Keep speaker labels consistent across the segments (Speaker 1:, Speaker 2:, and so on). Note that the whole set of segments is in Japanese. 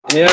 Speaker 1: イエーイ。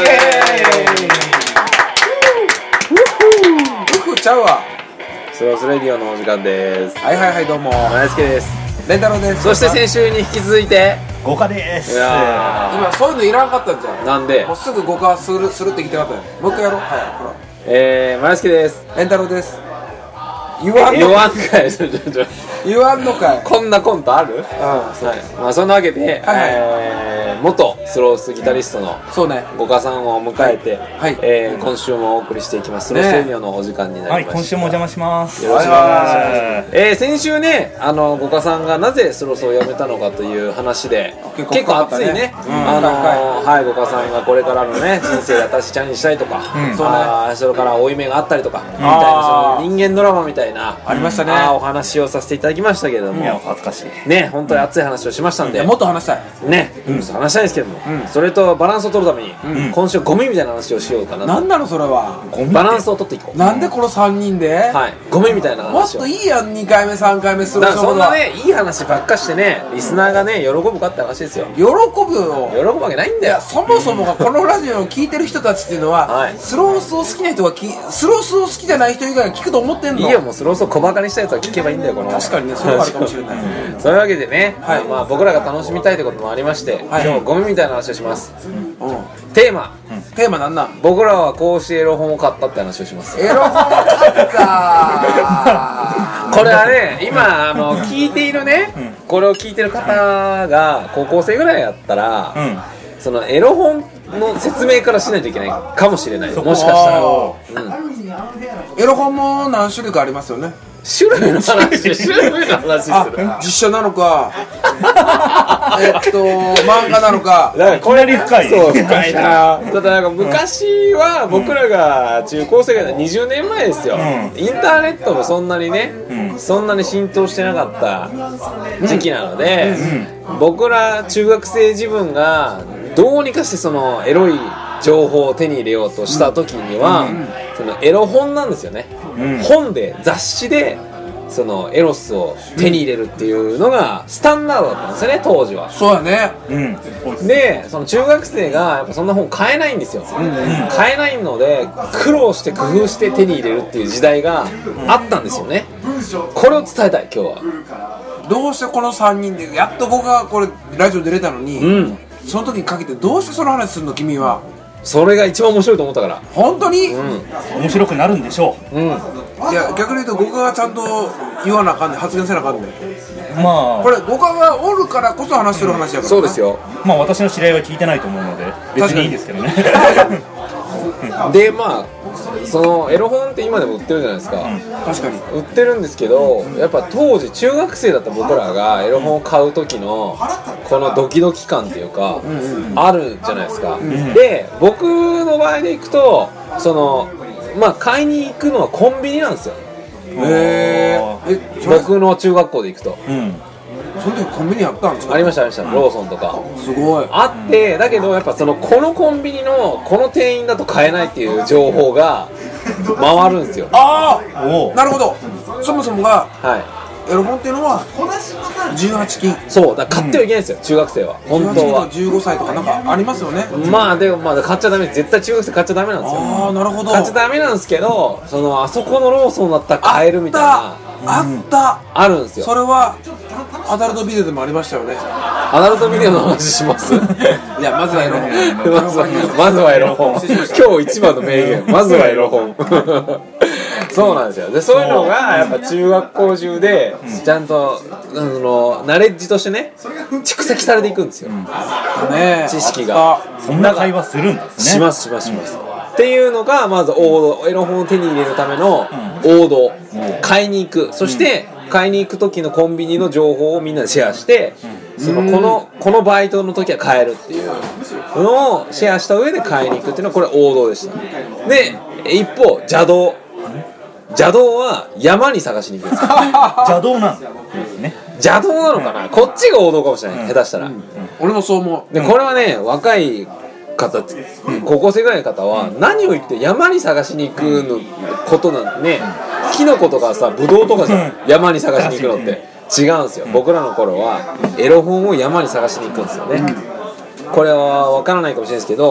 Speaker 2: ウフちゃうわ。
Speaker 1: スロースレディオのお時間です。
Speaker 2: はいはいはい、どうも
Speaker 1: 大輔です。
Speaker 2: レンタロウです。
Speaker 1: そして先週に引き続いて
Speaker 3: 五花です。
Speaker 2: 今そういうのいらんかったんじゃん。
Speaker 1: なんで
Speaker 2: もうすぐ5化するって言ってなかったよ。もう一回やろう。はい、ほら
Speaker 1: 大輔です。
Speaker 2: レンタロウです。言わんの
Speaker 1: 言わんかい。
Speaker 2: 言わんのかい。
Speaker 1: こんなコントある？
Speaker 2: そう、
Speaker 1: はい。まあそんなわけで、元スロースギタリストの
Speaker 2: そうね、
Speaker 1: 五花さんを迎えて、
Speaker 2: はい、
Speaker 1: 今週もお送りしていきます。スロースレディオのお時間になりました。
Speaker 3: はい、今週もお邪魔します。
Speaker 1: よろしくお願いします。先週ね、五花さんがなぜスロスを辞めたのかという話で、結構熱いね、はい、五花さんがこれからのね人生で私チャレンジしたいとか、それから負い目があったりとかみたいな、その人間ドラマみたいな
Speaker 2: ありましたね、
Speaker 1: お話をさせていただきましたけれども、
Speaker 3: いや恥ずかしい
Speaker 1: ね、本当に熱い話をしましたんで、
Speaker 2: もっと話したい
Speaker 1: ね、話したいんですけども、それとバランスを取るために、今週ゴミみたいな話をしようかなと。
Speaker 2: なんなのそれは。
Speaker 1: バランスを取っていこう。
Speaker 2: なんでこの3人で、
Speaker 1: はい、ゴミみたいな
Speaker 2: もっ
Speaker 1: 話を。
Speaker 2: といいやん、2回目3回目する。
Speaker 1: だからそんなね、いい話ばっかしてね、リスナーがね喜ぶかって話ですよ。
Speaker 2: 喜ぶよ。
Speaker 1: 喜ぶわけないんだよ。
Speaker 2: いや、そもそもがこのラジオを聞いてる人たちっていうのは、
Speaker 1: はい、
Speaker 2: スロースを好きな人がスロースを好きじゃない人以外が聞くと思ってんの。
Speaker 1: いいよ、もうスロースを小バカにしたやつは聞けばいいんだよ、この。
Speaker 2: 確かにね、それはあるかもしれない。
Speaker 1: そういうわけでね、
Speaker 2: はい、
Speaker 1: まあ僕らが楽しみたいってこともありまして、
Speaker 2: はい、
Speaker 1: 今日ゴミみたいな話をします。テーマ、
Speaker 2: テーマなんなん？
Speaker 1: 僕らはこうしてエロ本を買ったって話をします。
Speaker 2: エロ本買った
Speaker 1: これはね、今聞いているね、これを聞いてる方が高校生ぐらいやったら、そのエロ本の説明からしないといけないかもしれない。もしかしたら、
Speaker 2: エロ本も何種類かありますよね。
Speaker 1: 種類の話する。
Speaker 2: 実写なのか漫画なのか。
Speaker 3: だからこれに深い。
Speaker 1: そう、深いな。ただなんか昔は僕らが中高生ぐらい20年前ですよ、インターネットもそんなにね、そんなに浸透してなかった時期なので、僕ら中学生自分がどうにかしてそのエロい情報を手に入れようとした時には、そのエロ本なんですよね、本で雑誌でそのエロスを手に入れるっていうのがスタンダードだったんですよね、当時は。
Speaker 2: そうやね、
Speaker 1: でその中学生がやっぱそんな本買えないんですよ、買えないので苦労して工夫して手に入れるっていう時代があったんですよね。これを伝えたい今日は。
Speaker 2: どうしてこの3人でやっと僕がこれラジオ出れたのに、その時にかけてどうしてその話するの君は。
Speaker 1: それが一番面白いと思ったから。
Speaker 2: 本当に、
Speaker 3: 面白くなるんでしょう。
Speaker 2: いや逆に言うと僕がちゃんと言わなあかんね、発言せなあかんね。
Speaker 3: まあ
Speaker 2: これ僕がおるからこそ話してる話やから。
Speaker 1: そうですよ。
Speaker 3: まあ私の知り合いは聞いてないと思うので別にいいんですけどね。
Speaker 1: でまあそのエロ本って今でも売ってるじゃないですか、
Speaker 2: 確かに
Speaker 1: 売ってるんですけど、やっぱ当時中学生だった僕らがエロ本を買う時のこのドキドキ感っていうか、あるじゃないですか、で僕の場合でいくとそのまあ買いに行くのはコンビニなんですよ。僕の中学校で行くと、
Speaker 2: その時コンビニあったんですか？
Speaker 1: ありましたありました、ローソンとか
Speaker 2: すごい
Speaker 1: あって、だけどやっぱそのこのコンビニのこの店員だと買えないっていう情報が回るんですよ。
Speaker 2: ああ、なるほど。そもそもが、エロ本っていうのは18禁。
Speaker 1: そうだから買ってはいけないんですよ、中学生は本当は。
Speaker 2: 15歳とかなんかありますよね。
Speaker 1: まあでも買っちゃダメ、絶対中学生買っちゃダメなんですよ。
Speaker 2: ああ、なるほど。
Speaker 1: 買っちゃダメなんですけど、そのあそこのローソンだったら買えるみたいなあるんですよ。
Speaker 2: それはアダルトビデオでもありましたよね。
Speaker 1: アダルトビデオの話します。い
Speaker 2: や、まずはエロ本。
Speaker 1: まずはエロ本。今日一番の名言、まずはエロ本。そうなんですよ。でそういうのがやっぱ中学校中でちゃんとナレッジとしてね蓄積されていくんですよ、知識が。
Speaker 3: そんな会話するんですね。
Speaker 1: しますっていうのがまず王道、エロ本を手に入れるための王道、買いに行く、そして買いに行く時のコンビニの情報をみんなでシェアして、このバイトの時は買えるっていうのをシェアした上で買いに行くっていうのはこれ王道でした。で一方邪道は山に探しに行くんですよ。
Speaker 3: 邪道なんですね。
Speaker 1: 邪道なのかな、こっちが王道かもしれない、下手したら。
Speaker 2: 俺もそう思う。
Speaker 1: でこれはね、若い方、高校生ぐらいの方は何を言って山に探しに行くのことなんでね、キノコとかさ、ブドウとかじゃん、山に探しに行くのって違うんですよ。僕らの頃はエロ本を山に探しに行くんですよね。これは分からないかもしれないですけど、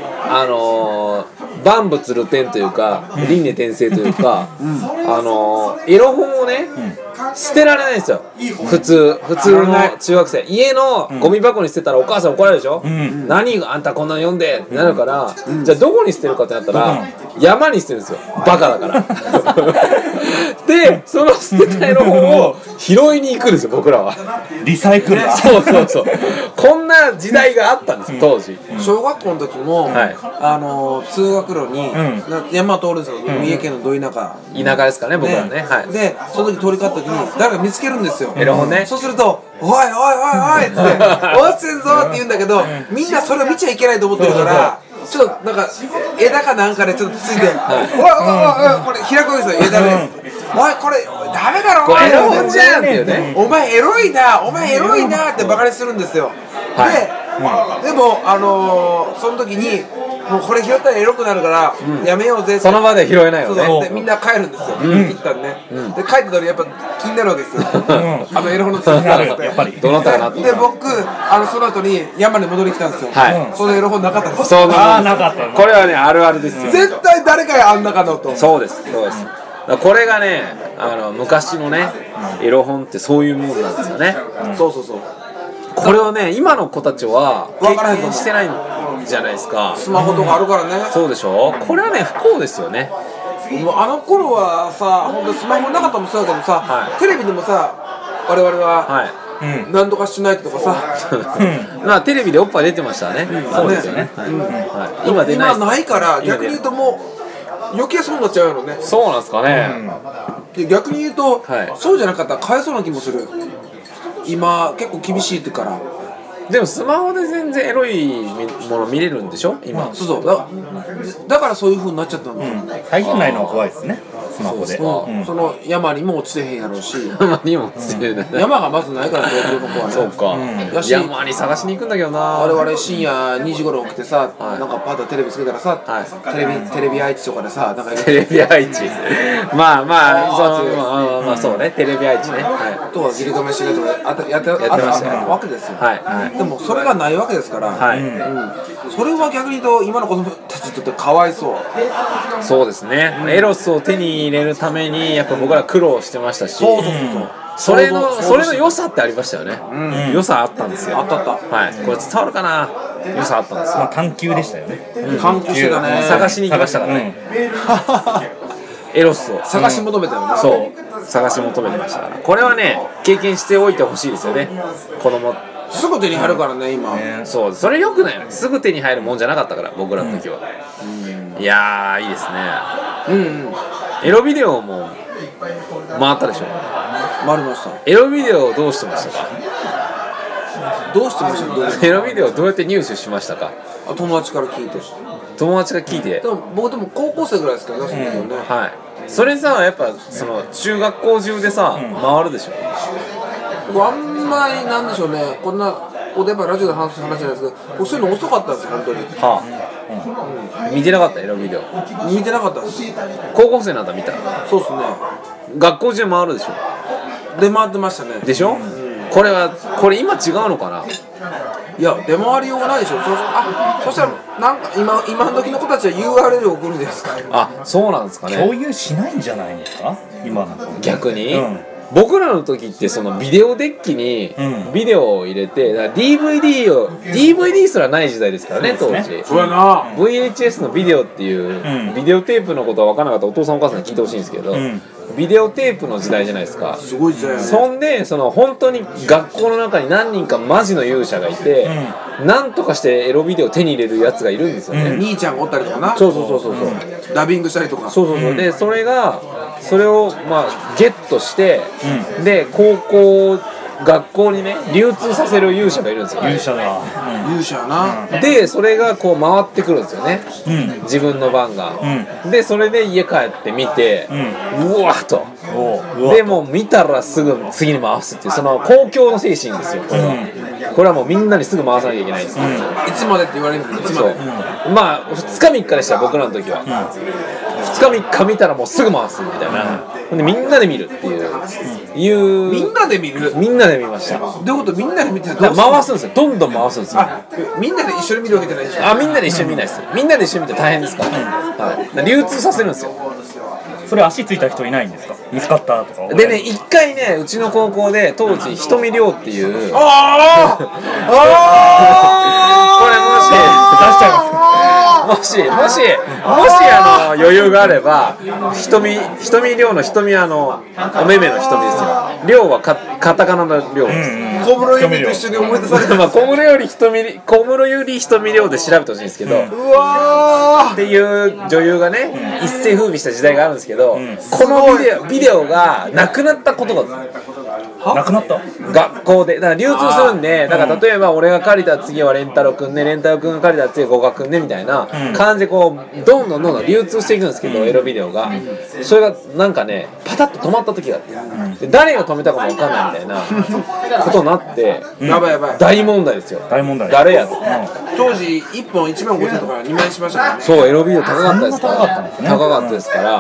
Speaker 1: 万物流転というか輪廻転生というか、エロ本をね、捨てられないんですよ。普通の中学生、家のゴミ箱に捨てたらお母さん怒られるでしょ、何があんたこんなの読んでってなるから、じゃあどこに捨てるかってなったら、山に捨てるんですよ、バカだからでその捨てたエロ本を拾いに行くんですよ、僕らは。
Speaker 3: リサイクルだ。
Speaker 1: そうこんな時代があったんですよ、当時。
Speaker 2: 小学校の時も、通学路に、山通るんですよ、三重県のど田舎
Speaker 1: ですかね、僕らね。
Speaker 2: でその時通りかった時に誰か見つけるんですよ、
Speaker 1: エロ本ね。
Speaker 2: そうすると「おいおいおいおい」って「落ちてんぞ」って言うんだけど、みんなそれを見ちゃいけないと思ってるから、ちょっとなんか枝かなんかでちょっとついて「おいおいおいこれ開くわけですよ、枝で。おいこれダメだろ、
Speaker 1: これエロ本じゃんっていうね。
Speaker 2: お前エロいなってバカにするんですよ。でもその時にもうこれ拾ったらエロくなるからやめようぜって、
Speaker 1: その場で拾えないよね。
Speaker 2: でみんな帰るんですよ、一旦ね。で帰った時やっぱ気になるわけですよ、エロ本のついてるってやっぱり
Speaker 1: どうなったかなと。
Speaker 2: で僕その後に山に戻り来たんですよ。そのエロ本なかったんです。
Speaker 1: そうなん
Speaker 3: なかった。
Speaker 1: これはね、あるあるですよ。
Speaker 2: 絶対誰かやあんなかのと。
Speaker 1: そうです。これがね、昔のねエロ本ってそういうもんなんですよね。
Speaker 2: そう
Speaker 1: これをね、今の子たちは経験してないんじゃないですか。
Speaker 2: スマホとかあるからね。
Speaker 1: そうでしょ。これはね、不幸ですよね。
Speaker 2: もうあの頃はさ、本当スマホなかったもそうだけどさ、テレビでもさ、我々は何とかしないとかさ、
Speaker 1: まあテレビでおっぱい出てましたね。そうですよね。今出ない。
Speaker 2: 今ないから逆に言うともう余計そうなっちゃうのね。
Speaker 1: そうなんですかね。
Speaker 2: で逆に言うとそうじゃなかったらかわいそうな気もする。今結構厳しいってから。
Speaker 1: でもスマホで全然エロいもの見れるんでしょ今。
Speaker 2: そうだからそういう風になっちゃったんだ。
Speaker 3: 再現ないのは怖いですね、スマホで。
Speaker 2: その山にも落ちてへんやろうし、
Speaker 1: 山にも落ちてる。
Speaker 2: 山がまずないから東京の子はね。
Speaker 1: そうか。山に探しに行くんだけどな。
Speaker 2: 我々深夜2時頃起きてさ、なんかパッとテレビつけたらさ、テレビ愛知とかでさ、なんか
Speaker 1: テレビ愛知。まあそうね、テレビ愛知ね。
Speaker 2: とはギリガメしないとかやってましたわけですよ。でもそれがないわけですから、それは逆に言うと今の子供たちにとってかわいそう。
Speaker 1: そうですね。エロスを手に入れるためにやっぱ僕ら苦労してましたし、それの良さってありましたよね。良さあったんですよ。
Speaker 2: あった。
Speaker 1: これ伝わるかな。良さあったんですよ。
Speaker 3: 探求でしたよね。
Speaker 2: 探求してたね。
Speaker 1: 探しに行きましたからね。エロスを
Speaker 2: 探し求めたよね。
Speaker 1: そう探し求めてましたから。これはね、経験しておいてほしいですよね、子供。
Speaker 2: すぐ手に入るからね今。
Speaker 1: そうそれ良くないよね。すぐ手に入るもんじゃなかったから僕らの時は。いやーいいですね。エロビデオも回ったでしょ。
Speaker 2: 回りました。
Speaker 1: エロビデオどうしてましたか。
Speaker 2: どうしてました。
Speaker 1: エロビデオどうやって入手しましたか。
Speaker 2: 友達から聞いて。
Speaker 1: 友達が聞いて。
Speaker 2: でも僕でも高校生ぐらいですけどね、その時はね。
Speaker 1: それさ、やっぱその中学校中でさ、回るでしょ。
Speaker 2: あんまりなんでしょうね、こんなここでやっぱラジオで話す話じゃないですけど、僕そういうの遅かったんですよ本当に。
Speaker 1: 見てなかったエロビデオ。
Speaker 2: 見てなかったです。
Speaker 1: 高校生なんだ見た。
Speaker 2: そうですね。
Speaker 1: 学校中回るでしょ。
Speaker 2: 出回ってましたね。
Speaker 1: でしょ。これ今違うのかな。
Speaker 2: いや出回りようがないでしょ。そしたらなんか今の時の子たちは URL を送るんですか。
Speaker 1: そうなんですかね。
Speaker 3: 共有しないんじゃないですか今の
Speaker 1: 逆に。僕らの時ってそのビデオデッキにビデオを入れて、だから DVD すらない時代ですからね当時。
Speaker 2: そうやな。
Speaker 1: VHS のビデオっていうビデオテープのことは分からなかったらお父さんお母さんに聞いてほしいんですけど、ビデオテープの時代じゃないですか。
Speaker 2: すごい時代。
Speaker 1: そんで本当に学校の中に何人かマジの勇者がいて、なんとかしてエロビデオ手に入れるやつがいるんですよね。
Speaker 2: 兄ちゃんがおったりとかな。
Speaker 1: そう
Speaker 2: ダビングしたりとか。
Speaker 1: でそれをゲットして、で学校にね流通させる勇者がいるんですよ。
Speaker 3: 勇者だ。
Speaker 2: 勇者な。
Speaker 1: でそれがこう回ってくるんですよね。自分の番が。でそれで家帰って見て、うわっと。でもう見たらすぐ次に回すっていうその公共の精神ですよ。これはもうみんなにすぐ回さなきゃいけないんですよ。
Speaker 2: いつまでって言われるんです。いつまで。
Speaker 1: 2日3日でした僕らの時は。 2日3日見たらもうすぐ回すみたいな、ほんでみんなで見るっていう、
Speaker 2: みんなで見る、
Speaker 1: みんなで見ました。
Speaker 2: どういうこと？みんなで見て
Speaker 1: だから回すんですよ、どんどん回すんですよ。
Speaker 2: みんなで一緒に見るわけじゃないでしょ。
Speaker 1: みんなで一緒に見ないです。みんなで一緒に見て大変ですから、はい、だから流通させるんですよ。
Speaker 3: それ足ついた人いないんですか？見つかったとか。
Speaker 1: でね、一回ね、うちの高校で当時ひとみりょうっていう、これもし出しちゃいますもし余裕があれば、ひとみりょうのひとみはおめめのひとみですよ。りょうはカタカナのりょうです。
Speaker 2: 小室由美と一緒に思い出されて
Speaker 1: まあ小室よりひとみりょうで調べてほしいんですけど、
Speaker 2: うわ
Speaker 1: っていう女優がね、一世風靡した時代があるんですけど、このビデオがなくなったことが
Speaker 3: なくなった？
Speaker 1: 学校でだから流通するんで、だから例えば俺が借りた次はレンタロくんね、レンタロくんが借りた次はゴガくんねみたいな感じでこうどんどん流通していくんですけど、エロビデオがそれがなんかねパタッと止まった時があって、で誰が止めたかも分かんないみたいなことになって、
Speaker 2: やばいやばい、
Speaker 1: 大問題ですよ。
Speaker 3: 大問題。
Speaker 1: 誰やと、
Speaker 2: 当時1本1万5000とか2万円しましたからね。
Speaker 1: そう、エロビデオ高かったですから高かったですから、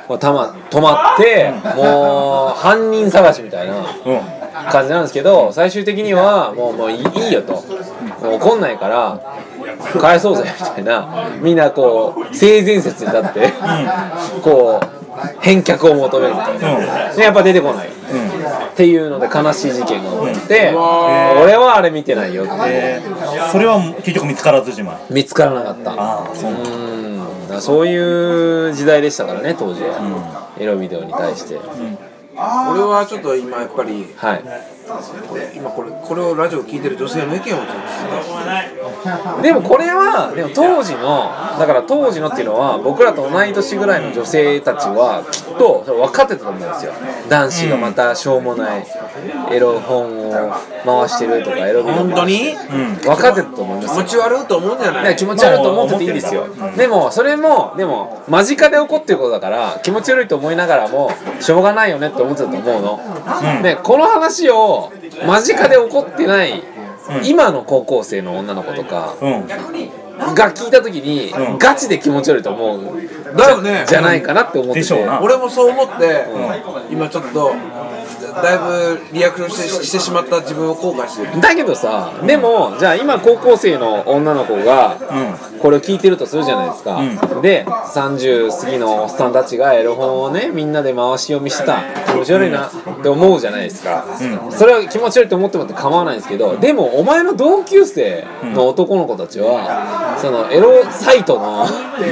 Speaker 1: 止まってもう犯人探しみたいな感じなんですけど、最終的にはもういいよと、もう怒んないから返そうぜみたいな、みんなこう性善説に立ってこう返却を求めるみたいな、でやっぱ出てこないっていうので悲しい事件が起こって、俺はあれ見てないよって、
Speaker 3: それは結局見つからずじまい。
Speaker 1: 見つからなかった。そういう時代でしたからね当時は、エロビデオに対して。
Speaker 2: 俺はちょっと今やっぱり、
Speaker 1: はい、
Speaker 2: 今これをラジオを聞いてる女性の意見をちょっと聞きたい。
Speaker 1: でもこれはでも当時のっていうのは僕らと同い年ぐらいの女性たちはきっと分かってたと思うんですよ。男子がまたしょうもないエロ本を回してるとかエロビデオ
Speaker 2: 本当に、
Speaker 1: 分かってたと思いますよ。
Speaker 2: 気持ち悪いと思うんじゃない？
Speaker 1: 気持ち悪いと思ってていいですよ。でもそれも間近で起こってることだから気持ち悪いと思いながらもしょうがないよねって思ってたと思うの、でこの話を間近で起こってない今の高校生の女の子とかが聞いた時にガチで気持ち悪いと思う
Speaker 2: だよね、
Speaker 1: じゃないかなって思ってて、
Speaker 2: 俺もそう思って、今ちょっとだいぶリアクションしてしまった自分を後悔してる。
Speaker 1: だけどさ、でもじゃあ今高校生の女の子がこれを聞いてるとするじゃないですか、で30過ぎのおっさんたちがエロ本をねみんなで回し読みしてた、気持ち悪いなって思うじゃないですか、それは気持ち悪いと思ってもって構わないんですけど、でもお前の同級生の男の子たちはそのエロサイトの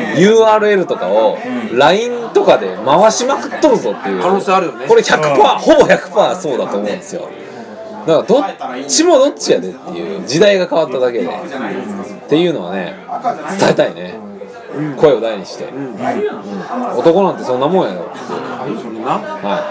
Speaker 1: URL とかを LINE とかで回しまくっとるぞっていう
Speaker 2: 可能性あるよね。
Speaker 1: これ 100%、ほぼ 100% そうだと思うんですよ。だからどっちもどっちやでっていう時代が変わっただけで、っていうのはね伝えたいね、声を大にして、男なんてそんなもんやろっていう、
Speaker 2: そんな、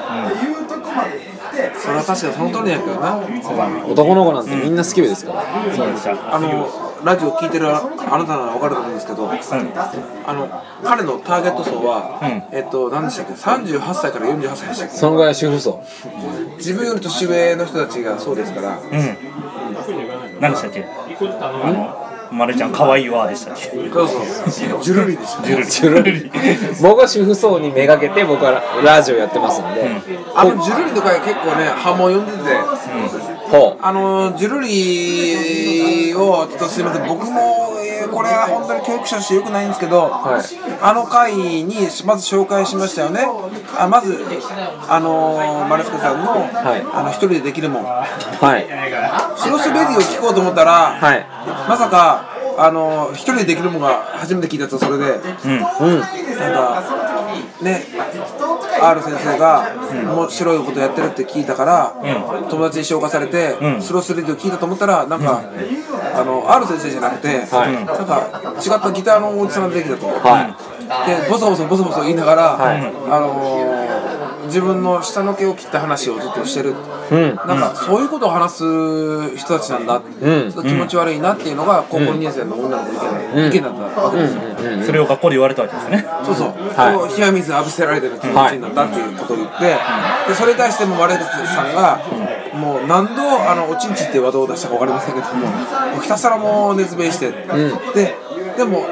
Speaker 2: それは確かにその通りやけどな。
Speaker 1: 男の子なんてみんな好きですから、
Speaker 3: そうでした。
Speaker 2: ラジオ聞いてるあなたなら分かると思うんですけど、彼のターゲット層は、何でしたっけ、38歳から48歳でしたっけ。
Speaker 1: そのぐらい主婦層、
Speaker 2: 自分より年上の人たちがそうですから。
Speaker 3: 何でしたっけ、まるちゃん可愛いわでしたっけ。
Speaker 2: そうそうジュルリでした。
Speaker 1: ジュルリ僕は主婦層にめがけて僕はラジオやってますんで、
Speaker 2: ジュルリの回結構ね波紋読んでて、ジュルリをちょっとすみません、僕も、これは本当に教育者としてよくないんですけど、回にまず紹介しましたよね。まずマレスケさんの、一人でできるもん、スロスベリーを聞こうと思ったら、まさか一人でできるもんが初めて聞いたやつはそれで、なんかね、R 先生が面白いことやってるって聞いたから、友達に紹介されて、スロスレディを聞いたと思ったら、なんかR 先生じゃなくて、なんか違ったギターのおじさんが出てきたと、でボソボソ言いながら、自分の下の毛を切った話をずっとしてる、なんかそういうことを話す人たちなんだ、ちょっと気持ち悪いなっていうのが高校2年生の女の子の意見だったわけですよ。
Speaker 3: それを学校で言われたわけですね。
Speaker 2: そうそう、冷や水浴びせられてる気持ちになったっていうことを言って、でそれに対してもマレスさんがもう何度おちんちっていうワードを出したか分かりませんけども、ひたすらもう熱弁して、でも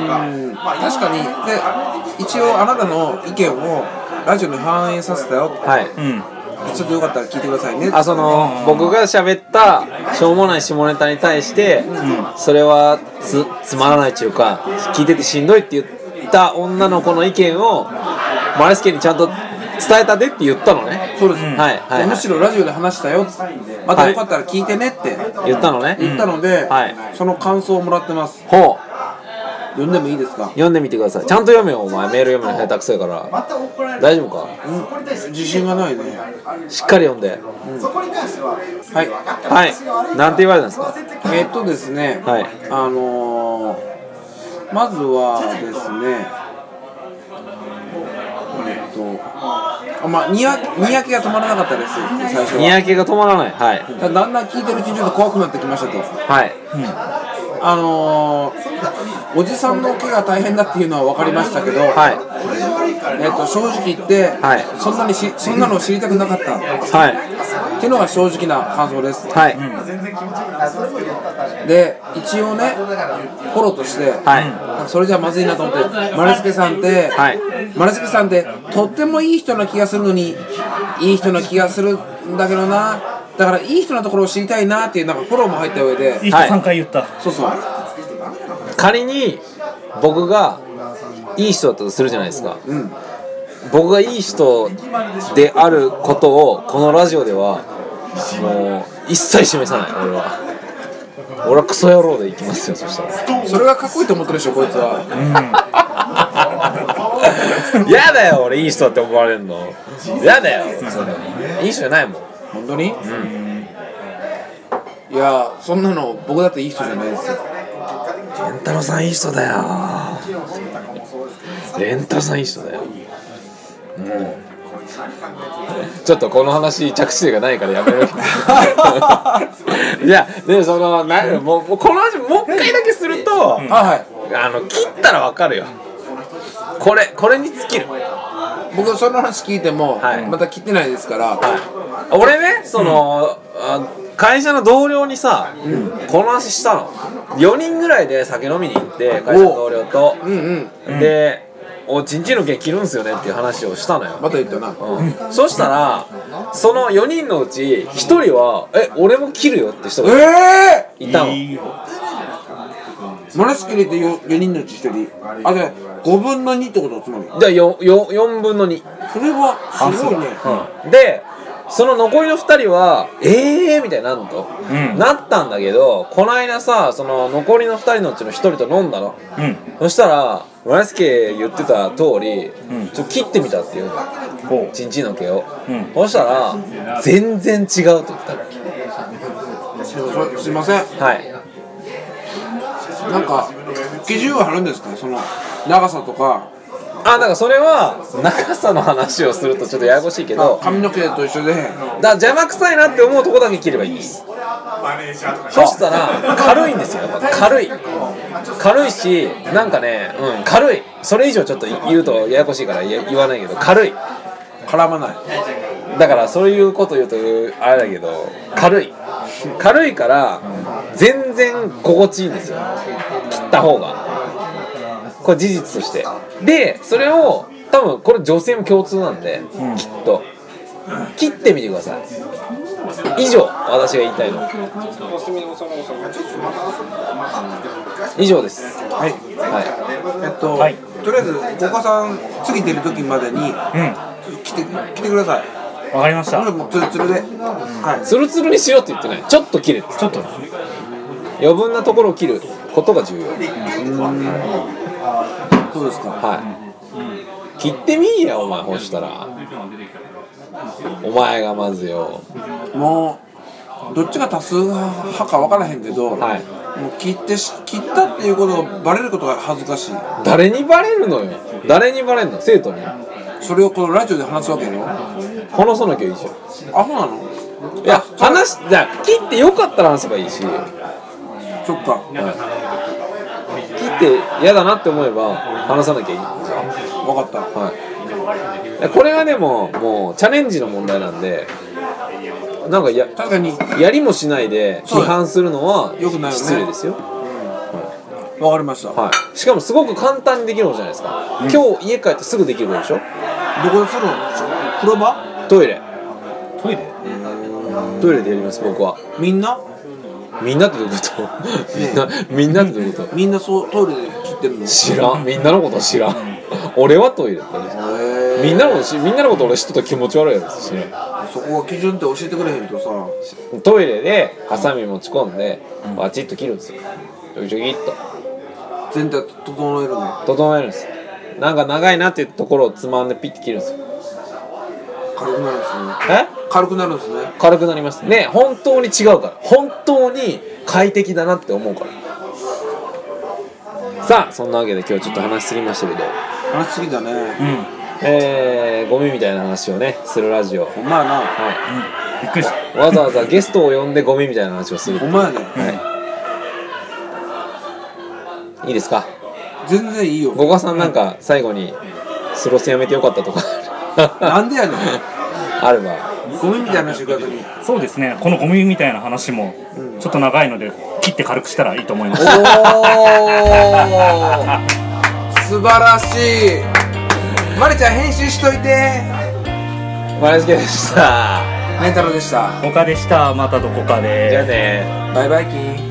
Speaker 2: 確かにで一応あなたの意見をラジオに反映させたよ、
Speaker 1: はい、
Speaker 2: ちょっとよかったら聞いてくださいね。
Speaker 1: 僕が喋ったしょうもない下ネタに対して、それはつまらないっていうか聞いててしんどいって言った女の子の意見をマレスケにちゃんと伝えたでって言ったのね。
Speaker 2: そうです、
Speaker 1: はいはい、
Speaker 2: むしろラジオで話したよ、またよかったら聞いてねって
Speaker 1: 言ったのね。
Speaker 2: 言ったので、
Speaker 1: はい、
Speaker 2: その感想をもらってます。
Speaker 1: ほう、
Speaker 2: 読んでもいいですか？読
Speaker 1: んでみてください。ちゃんと読めよ、お前メール読むの下手くそやから。大丈夫か？
Speaker 2: 自信がないね。
Speaker 1: しっかり読んで。はいはい。なんて言われたんですか？
Speaker 2: ですね、
Speaker 1: はい、
Speaker 2: まずはですね、にやけが止まらなかったです、最初は。
Speaker 1: にやけが止まらない。はい。
Speaker 2: だんだん聞いてるうちにちょっと怖くなってきましたと。
Speaker 1: はい。
Speaker 2: おじさんの毛が大変だっていうのは分かりましたけど、
Speaker 1: はい、
Speaker 2: 正直言って、
Speaker 1: はい、
Speaker 2: そんなのを知りたくなかった、
Speaker 1: はい、
Speaker 2: っていうのが正直な感想です。
Speaker 1: はい、
Speaker 2: で一応ねフォローとして、
Speaker 1: はい、
Speaker 2: それじゃまずいなと思って、マレスケさんって、
Speaker 1: はい、
Speaker 2: マレスケさんってとってもいい人な気がするのにいい人な気がするんだけどな、だからいい人なところを知りたいなっていうなんかフォローも入った上で、
Speaker 3: いい人3回言った、
Speaker 2: そうそう、
Speaker 1: 仮に僕がいい人だったとするじゃないですか、僕がいい人であることをこのラジオではもう一切示さない。俺はクソ野郎でいきますよ。そしたら
Speaker 2: それがかっこいいと思ってるでしょこいつは。
Speaker 1: やだよ、俺いい人だって思われるのやだよ。いい人じゃないもん
Speaker 2: 本当に。いやそんなの僕だっていい人じゃないですよ。
Speaker 1: レンタロさんいい人だよ。レンタロさんいい人だよ。ちょっとこの話着地がないからやめろ。いやでももうこの話もう一回だけすると、切ったらわかるよ。これに尽きる。
Speaker 2: 僕その話聞いても、また切ってないですから、
Speaker 1: 俺ね会社の同僚にさ、この話したの。4人ぐらいで酒飲みに行って会社の同僚と、でチンチンの毛切るんすよねっていう話をしたのよ。
Speaker 2: また言ったな。
Speaker 1: そしたらその4人のうち1人は俺も切るよって人がいたの。
Speaker 2: マレスケにって4人のうち1人、あれ5分の2ってことつまり。
Speaker 1: じゃあ4分の2。
Speaker 2: それはすごいね。
Speaker 1: でその残りの2人はみたいになると、なったんだけど、この間さその残りの2人のうちの1人と飲んだの、そしたらマレスケ言ってた通り、ちょっと切ってみたっていうの、チンチンの毛を、そしたら全然違うと言ったの。
Speaker 2: すいません、
Speaker 1: はい、
Speaker 2: なんか基準はあるんですか、その長さとか。
Speaker 1: だからそれは長さの話をするとちょっとややこしいけど、
Speaker 2: 髪の毛と一緒で
Speaker 1: 邪魔くさいなって思うとこだけ切ればいいんです。そしたら軽いんですよ。軽いし、なんかね、軽い。それ以上ちょっと言うとややこしいから言わないけど、軽い。
Speaker 2: 絡まない。
Speaker 1: だからそういうこと言うとあれだけど、軽いから全然心地いいんですよ、切った方が。これ事実として。でそれを多分これ女性も共通なんで、きっと切ってみてください。以上、私が言いたいの以上です。はい、
Speaker 2: とりあえずお母さん次出る時までに、来てください。
Speaker 3: わかりました。
Speaker 2: もうツルツルで、
Speaker 1: ツルツルにしようって言ってない。ちょっと切れて、ちょっと余分なところを切ることが重要。
Speaker 2: そうですか。
Speaker 1: はい。切ってみいやお前。ほしたらお前がまずよ。
Speaker 2: もうどっちが多数派か分からへんけど、もう切ったっていうことをバレることが恥ずかしい。
Speaker 1: 誰にバレるのよ。誰にバレるの？生徒に。
Speaker 2: それをこのラジオで話すわけよ。
Speaker 1: 話さなきゃいいじゃん。
Speaker 2: アホなの？
Speaker 1: いや、じゃあ切ってよかったら話せばいいし。
Speaker 2: そっか。
Speaker 1: 切って嫌だなって思えば話さなきゃいいじゃん。
Speaker 2: 分かった。
Speaker 1: はい。これはでももうチャレンジの問題なんで、なんか確かにやりもしないで批判するのは失礼ですよ。
Speaker 2: わかりました。
Speaker 1: はい、しかもすごく簡単にできるのじゃないですか、今日家帰ってすぐできるでしょ。
Speaker 2: どこでするの？風呂場？
Speaker 1: トイレ
Speaker 3: トイレ
Speaker 1: でやります僕は。
Speaker 2: みんな
Speaker 1: みんなってどういうことみんなってどういうこと
Speaker 2: みんなそうトイレで切ってるの？
Speaker 1: 知らん、みんなのこと知らん俺はトイレってみんなのこと俺知っとったら気持ち悪いやつ知らん。
Speaker 2: そこが基準って教えてくれへんとさ。
Speaker 1: トイレでハサミ持ち込んでバチッと切るんですよ。ちょきちょきっと
Speaker 2: 全体整えるの？
Speaker 1: 整えるんです。なんか長いなっていうところをつまんでピッて切るんですよ。
Speaker 2: 軽くなるんですね。軽くなるんですね。
Speaker 1: 軽くなりますね。本当に違うから、本当に快適だなって思うから。さあそんなわけで今日ちょっと話しすぎましたけど、
Speaker 2: 話しすぎだね。
Speaker 1: ゴミみたいな話をねするラジオ。
Speaker 2: ほんまやな。
Speaker 1: はい、びっくりした。わざわざゲストを呼んでゴミみたいな話をする。
Speaker 2: ほんまやね。
Speaker 1: はい、いいですか。
Speaker 2: 全然いいよ。
Speaker 1: ゴガさんなんか最後にスロスやめてよかったとか
Speaker 2: なんでやねん
Speaker 1: あれば。
Speaker 2: ゴミみたいな話逆に。
Speaker 3: そうですね、このゴミみたいな話もちょっと長いので切って軽くしたらいいと思います。
Speaker 2: おー素晴らしい。マリちゃん編集しといて。
Speaker 1: マレスケでした。
Speaker 2: メンタルでした。
Speaker 3: 他でした。またどこかで。
Speaker 1: じゃあね。
Speaker 2: バイバイキン。